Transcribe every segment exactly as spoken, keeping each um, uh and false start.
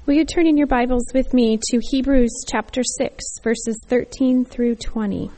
Will you turn in your Bibles with me to Hebrews chapter six, verses thirteen through twenty?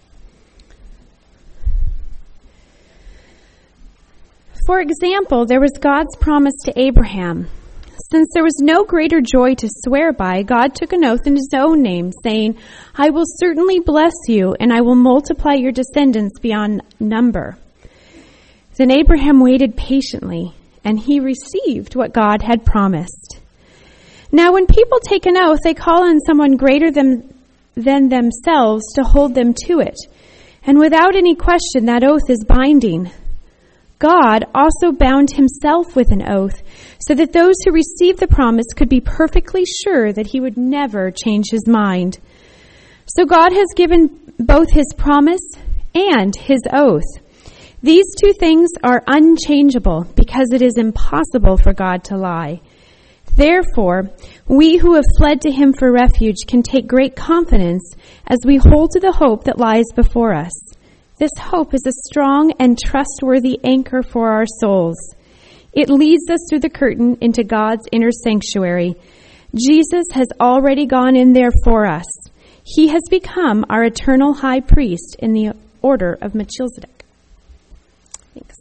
For example, there was God's promise to Abraham. Since there was no greater joy to swear by, God took an oath in his own name, saying, I will certainly bless you, and I will multiply your descendants beyond number. Then Abraham waited patiently, and he received what God had promised. Now, when people take an oath, they call on someone greater than, than themselves to hold them to it. And without any question, that oath is binding. God also bound himself with an oath, so that those who received the promise could be perfectly sure that he would never change his mind. So God has given both his promise and his oath. These two things are unchangeable because it is impossible for God to lie. Therefore, we who have fled to him for refuge can take great confidence as we hold to the hope that lies before us. This hope is a strong and trustworthy anchor for our souls. It leads us through the curtain into God's inner sanctuary. Jesus has already gone in there for us. He has become our eternal high priest in the order of Melchizedek. Thanks.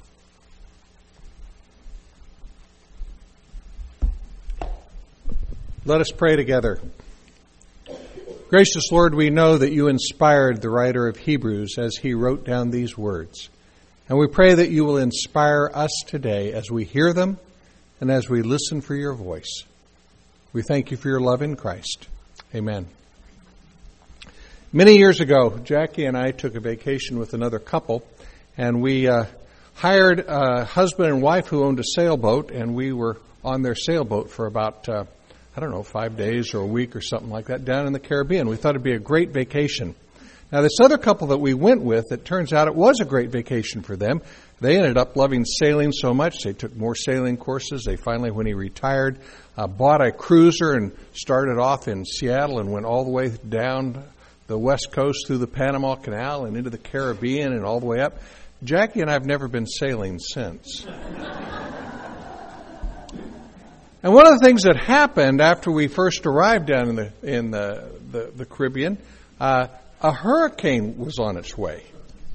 Let us pray together. Gracious Lord, we know that you inspired the writer of Hebrews as he wrote down these words. And we pray that you will inspire us today as we hear them and as we listen for your voice. We thank you for your love in Christ. Amen. Many years ago, Jackie and I took a vacation with another couple, and we uh, hired a husband and wife who owned a sailboat, and we were on their sailboat for about uh, I don't know, five days or a week or something like that down in the Caribbean. We thought it'd be a great vacation. Now, this other couple that we went with, it turns out it was a great vacation for them. They ended up loving sailing so much, they took more sailing courses. They finally, when he retired, uh, bought a cruiser and started off in Seattle and went all the way down the West Coast through the Panama Canal and into the Caribbean and all the way up. Jackie and I have never been sailing since. And one of the things that happened after we first arrived down in the in the the, the Caribbean, uh, a hurricane was on its way,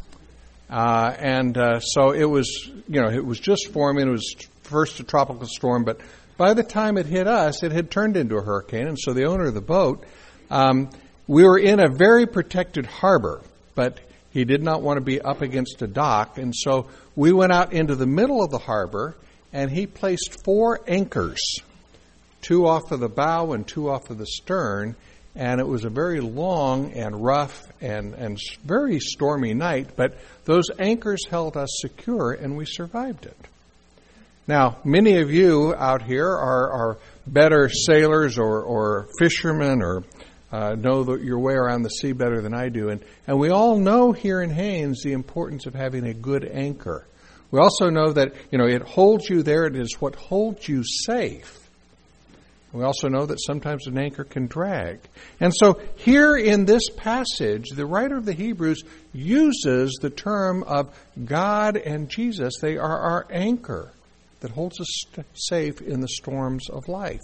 uh, and uh, so it was you know it was just forming. It was first a tropical storm, but by the time it hit us, it had turned into a hurricane. And so the owner of the boat, um, we were in a very protected harbor, but he did not want to be up against a dock, and so we went out into the middle of the harbor. And he placed four anchors, two off of the bow and two off of the stern, and it was a very long and rough and, and very stormy night, but those anchors held us secure and we survived it. Now, many of you out here are, are better sailors or, or fishermen or uh, know the, your way around the sea better than I do, and, and we all know here in Haines the importance of having a good anchor. We also know that, you know, it holds you there. It is what holds you safe. We also know that sometimes an anchor can drag. And so here in this passage, the writer of the Hebrews uses the term of God and Jesus. They are our anchor that holds us safe in the storms of life.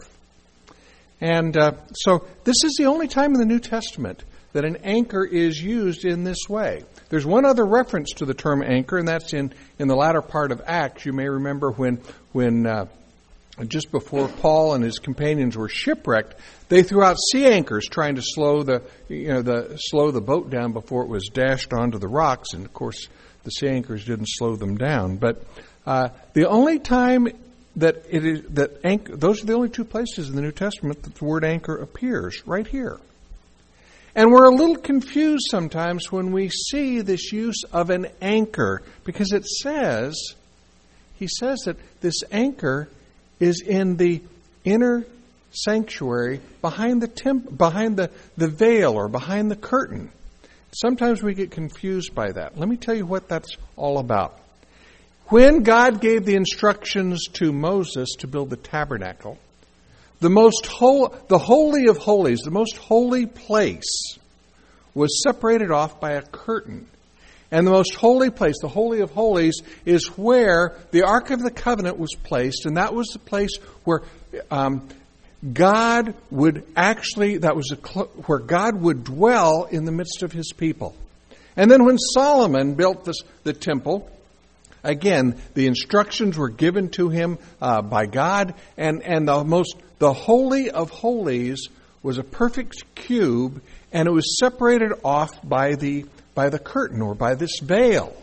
And uh, so this is the only time in the New Testament that an anchor is used in this way. There's one other reference to the term anchor, and that's in, in the latter part of Acts. You may remember when when uh, just before Paul and his companions were shipwrecked, they threw out sea anchors trying to slow the you know the slow the boat down before it was dashed onto the rocks. And of course, the sea anchors didn't slow them down. But uh, the only time that it is that anchor, those are the only two places in the New Testament that the word anchor appears, right here. And we're a little confused sometimes when we see this use of an anchor, because it says, he says that this anchor is in the inner sanctuary behind the temp- behind the, the veil or behind the curtain. Sometimes we get confused by that. Let me tell you what that's all about. When God gave the instructions to Moses to build the tabernacle, The most whole, the Holy of Holies, the most holy place, was separated off by a curtain. And the most holy place, the Holy of Holies, is where the Ark of the Covenant was placed, and that was the place where um, God would actually, that was a cl- where God would dwell in the midst of his people. And then when Solomon built this, the temple, again, the instructions were given to him uh, by God, and, and the most, the Holy of Holies was a perfect cube, and it was separated off by the by the curtain or by this veil.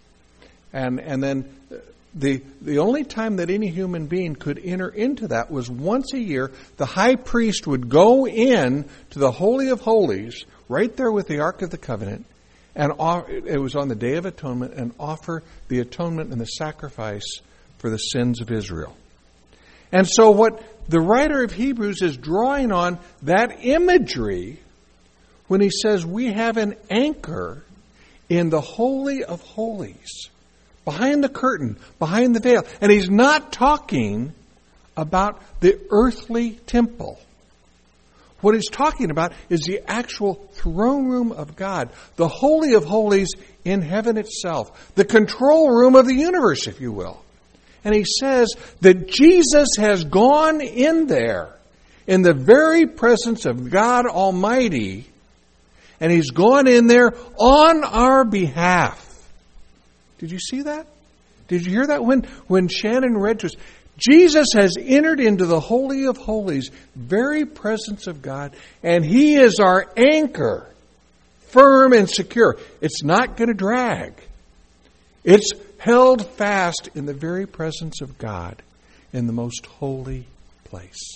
And and then the the only time that any human being could enter into that was once a year. The high priest would go in to the Holy of Holies, right there with the Ark of the Covenant, and it was on the Day of Atonement, and offer the atonement and the sacrifice for the sins of Israel. And so what the writer of Hebrews is drawing on that imagery when he says we have an anchor in the Holy of Holies, behind the curtain, behind the veil. And he's not talking about the earthly temple. What he's talking about is the actual throne room of God, the Holy of Holies in heaven itself, the control room of the universe, if you will. And he says that Jesus has gone in there in the very presence of God Almighty, and he's gone in there on our behalf. Did you see that? Did you hear that when, when Shannon read to us? Jesus has entered into the Holy of Holies, very presence of God, and he is our anchor, firm and secure. It's not going to drag. It's held fast in the very presence of God in the most holy place.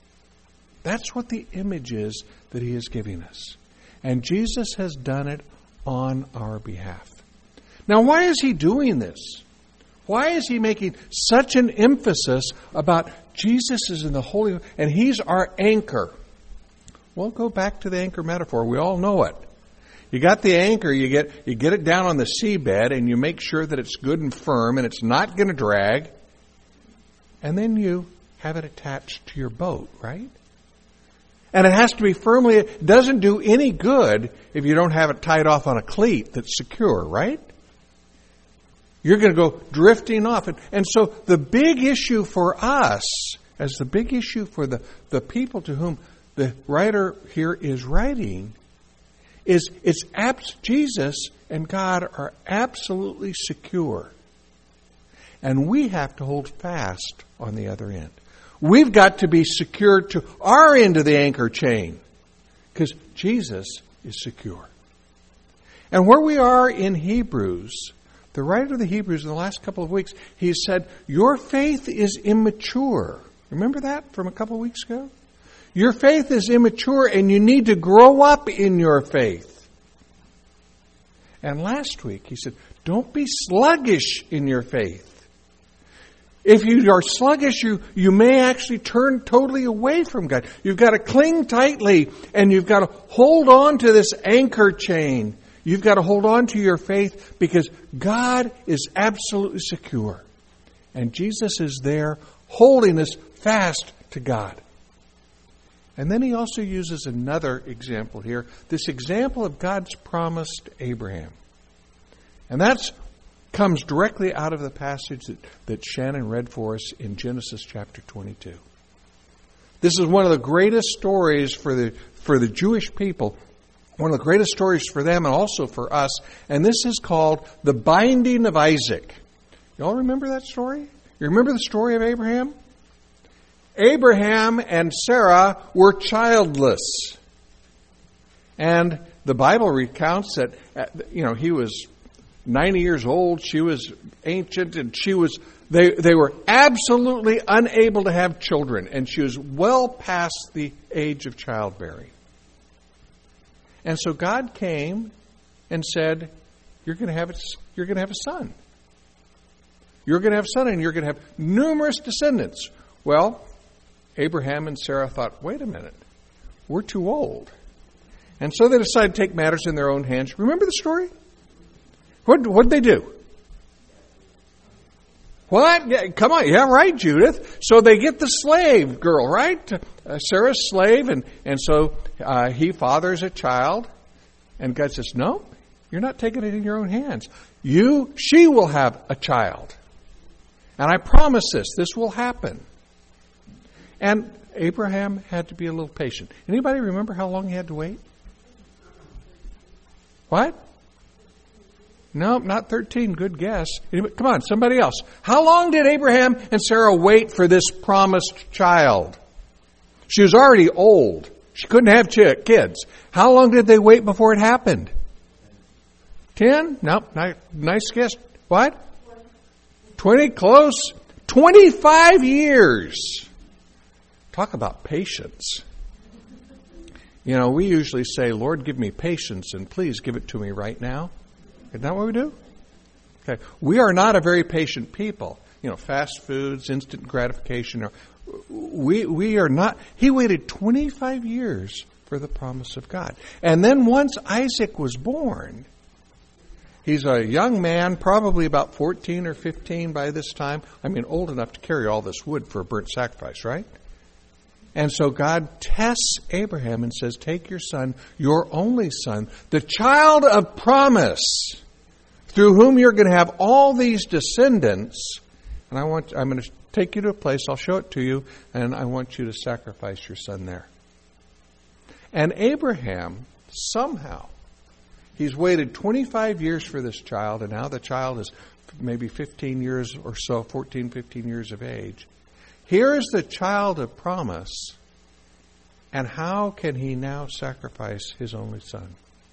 That's what the image is that he is giving us. And Jesus has done it on our behalf. Now, why is he doing this? Why is he making such an emphasis about Jesus is in the Holy, and he's our anchor? Well, go back to the anchor metaphor. We all know it. You got the anchor, you get you get it down on the seabed, and you make sure that it's good and firm, and it's not going to drag. And then you have it attached to your boat, right? And it has to be firmly, it doesn't do any good if you don't have it tied off on a cleat that's secure, right? You're going to go drifting off. And, and so the big issue for us, as the big issue for the, the people to whom the writer here is writing, is it's abs- Jesus and God are absolutely secure. And we have to hold fast on the other end. We've got to be secured to our end of the anchor chain, because Jesus is secure. And where we are in Hebrews, the writer of the Hebrews in the last couple of weeks, he said, your faith is immature. Remember that from a couple of weeks ago? Your faith is immature and you need to grow up in your faith. And last week he said, don't be sluggish in your faith. If you are sluggish, you, you may actually turn totally away from God. You've got to cling tightly, and you've got to hold on to this anchor chain. You've got to hold on to your faith, because God is absolutely secure. And Jesus is there holding us fast to God. And then he also uses another example here, this example of God's promise to Abraham. And that's comes directly out of the passage that, that Shannon read for us in Genesis chapter twenty-two. This is one of the greatest stories for the for the Jewish people, one of the greatest stories for them and also for us, and this is called the binding of Isaac. Y'all remember that story? You remember the story of Abraham? Abraham and Sarah were childless. And the Bible recounts that, you know, he was ninety years old, she was ancient, and she was, they, they were absolutely unable to have children, and she was well past the age of childbearing. And so God came and said, you're going to have a, you're going to have a son. You're going to have a son, and you're going to have numerous descendants. Well, Abraham and Sarah thought, wait a minute, we're too old. And so they decided to take matters in their own hands. Remember the story? What what'd they do? What? Yeah, come on. Yeah, right, Judith. So they get the slave girl, right? Uh, Sarah's slave. And, and so uh, he fathers a child. And God says, no, you're not taking it in your own hands. You, she will have a child. And I promise this, this will happen. And Abraham had to be a little patient. Anybody remember how long he had to wait? What? No, not thirteen. Good guess. Anybody, come on, somebody else. How long did Abraham and Sarah wait for this promised child? She was already old. She couldn't have ch- kids. How long did they wait before it happened? Ten? Nope. Nice guess. What? Twenty? Close. Twenty-five years. Talk about patience. You know, we usually say, Lord, give me patience, and please give it to me right now. Isn't that what we do? Okay. We are not a very patient people. You know, fast foods, instant gratification. Or, we we are not. He waited twenty-five years for the promise of God. And then once Isaac was born, he's a young man, probably about fourteen or fifteen by this time. I mean, old enough to carry all this wood for a burnt sacrifice, right? And so God tests Abraham and says, take your son, your only son, the child of promise, through whom you're going to have all these descendants. And I want, I'm going to take you to a place, I'll show it to you, and I want you to sacrifice your son there. And Abraham, somehow, he's waited twenty-five years for this child, and now the child is maybe fifteen years or so, fourteen, fifteen years of age. Here's the child of promise, and how can he now sacrifice his only son?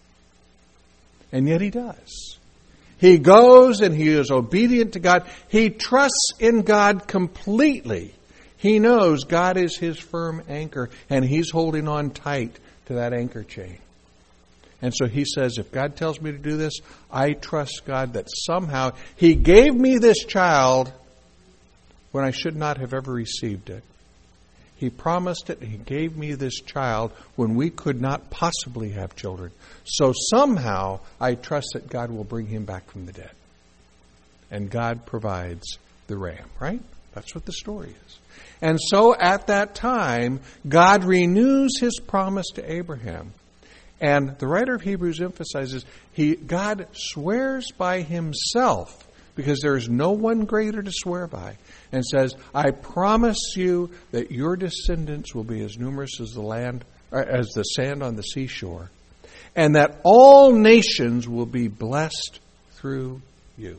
And yet he does. He goes and he is obedient to God. He trusts in God completely. He knows God is his firm anchor, and he's holding on tight to that anchor chain. And so he says, if God tells me to do this, I trust God that somehow he gave me this child when I should not have ever received it. He promised it, and he gave me this child when we could not possibly have children. So somehow I trust that God will bring him back from the dead. And God provides the ram, right? That's what the story is. And so at that time, God renews his promise to Abraham. And the writer of Hebrews emphasizes, he God swears by himself, because there is no one greater to swear by, and says, I promise you that your descendants will be as numerous as the land, as the sand on the seashore, and that all nations will be blessed through you.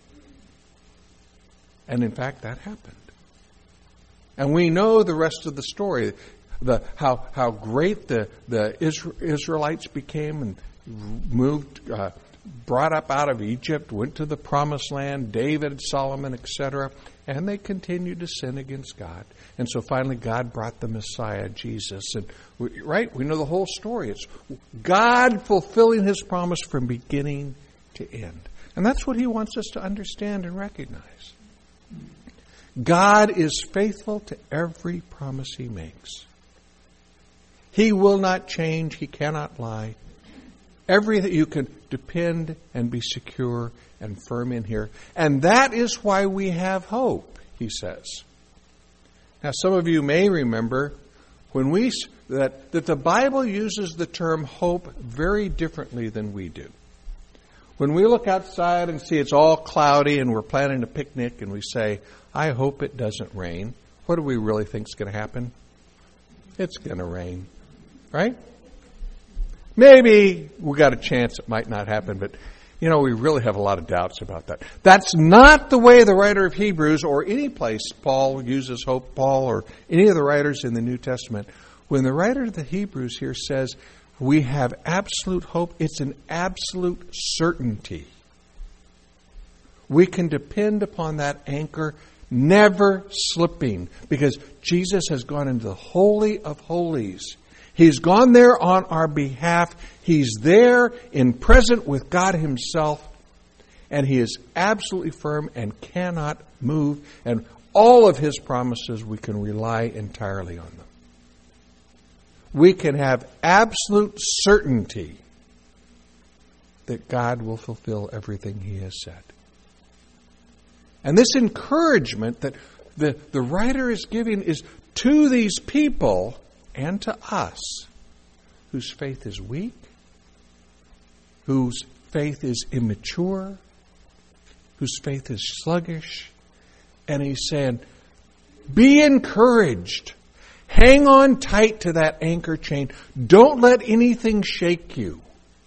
And in fact, that happened. And we know the rest of the story, the how how great the, the Israelites became and moved, uh, brought up out of Egypt, went to the promised land, David, Solomon, et cetera, and they continued to sin against God. And so finally God brought the Messiah, Jesus. And we, right, we know the whole story. It's God fulfilling his promise from beginning to end. And that's what he wants us to understand and recognize. God is faithful to every promise he makes. He will not change. He cannot lie. Everything you can depend and be secure and firm in here. And that is why we have hope, he says. Now, some of you may remember when we that, that the Bible uses the term hope very differently than we do. When we look outside and see it's all cloudy and we're planning a picnic and we say, I hope it doesn't rain, what do we really think is going to happen? It's going to rain, right? Maybe we got a chance it might not happen, but, you know, we really have a lot of doubts about that. That's not the way the writer of Hebrews or any place Paul uses hope, Paul or any of the writers in the New Testament. When the writer of the Hebrews here says we have absolute hope, it's an absolute certainty. We can depend upon that anchor never slipping because Jesus has gone into the Holy of Holies. He's gone there on our behalf. He's there in present with God himself. And he is absolutely firm and cannot move. And all of his promises, we can rely entirely on them. We can have absolute certainty that God will fulfill everything he has said. And this encouragement that the, the writer is giving is to these people and to us, whose faith is weak, whose faith is immature, whose faith is sluggish. And he's saying, be encouraged. Hang on tight to that anchor chain. Don't let anything shake you.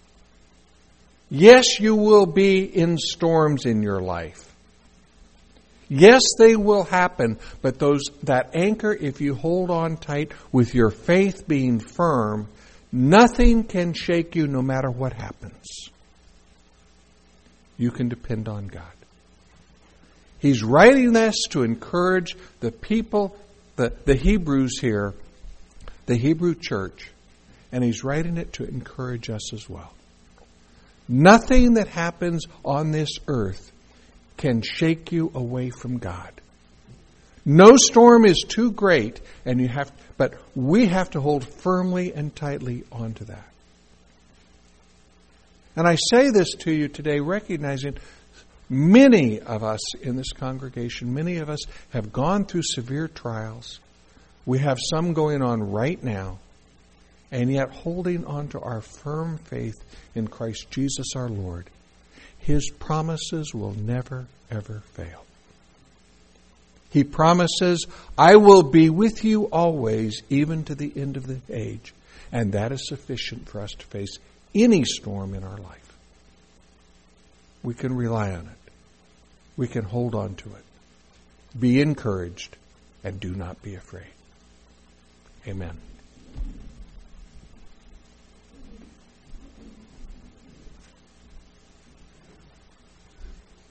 Yes, you will be in storms in your life. Yes, they will happen, but those that anchor, if you hold on tight with your faith being firm, nothing can shake you no matter what happens. You can depend on God. He's writing this to encourage the people, the, the Hebrews here, the Hebrew church, and he's writing it to encourage us as well. Nothing that happens on this earth can shake you away from God. No storm is too great, and you have, but we have to hold firmly and tightly onto that. And I say this to you today, recognizing many of us in this congregation, many of us have gone through severe trials. We have some going on right now, and yet holding on to our firm faith in Christ Jesus our Lord. His promises will never, ever fail. He promises, I will be with you always, even to the end of the age. And that is sufficient for us to face any storm in our life. We can rely on it. We can hold on to it. Be encouraged and do not be afraid. Amen.